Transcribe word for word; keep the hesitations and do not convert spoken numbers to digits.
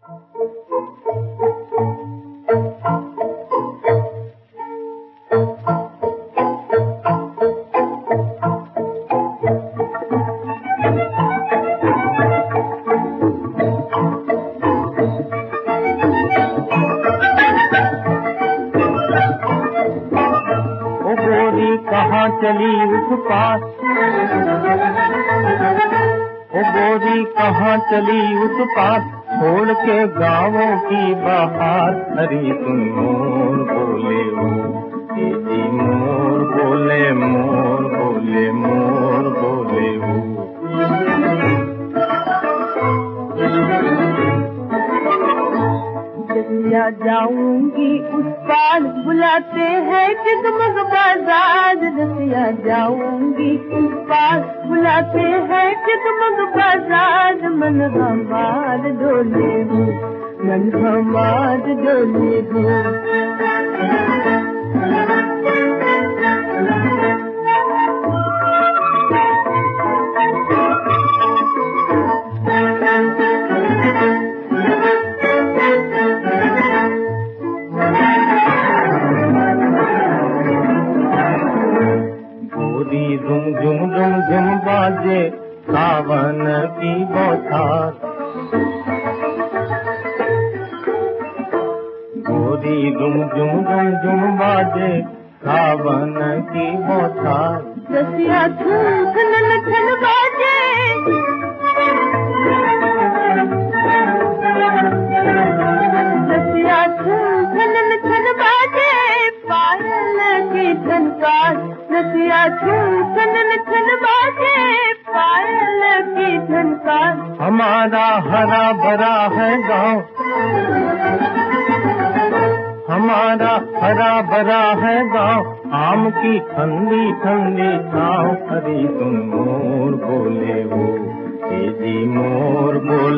कहाँ चली उस पार, ओ गोरी कहाँ चली उस पार, छोड़ के गाँवों की बहार। हरी सुन मोर बोले वो, तेजी मोर बोले, मोर बोले, मोर बोले वो। जसिया जाऊंगी उस पार, बुलाते हैं जगमग बाजार। जसिया जाऊंगी उस पार, बुलाते हैं जगमग बाजार। मन हमार डोले हो, मन हमार डोले हो। झुम झुम झुम झुम बाजे सावन की बौछार। गोरी झुम झुम झुम झुम बाजे सावन की बौछार। रसिया झूम छन छन बाजे, रसिया झूम छन छन बाजे, पायल की झनकार। रसिया झूम छन छन बाजे, पायल की झनकार। हमारा हरा भरा है गाँव, हमारा हरा भरा है गाँव, आम की ठंडी ठंडी छाँव। हरी सुन मोर बोले वो, तेजी मोर बोले।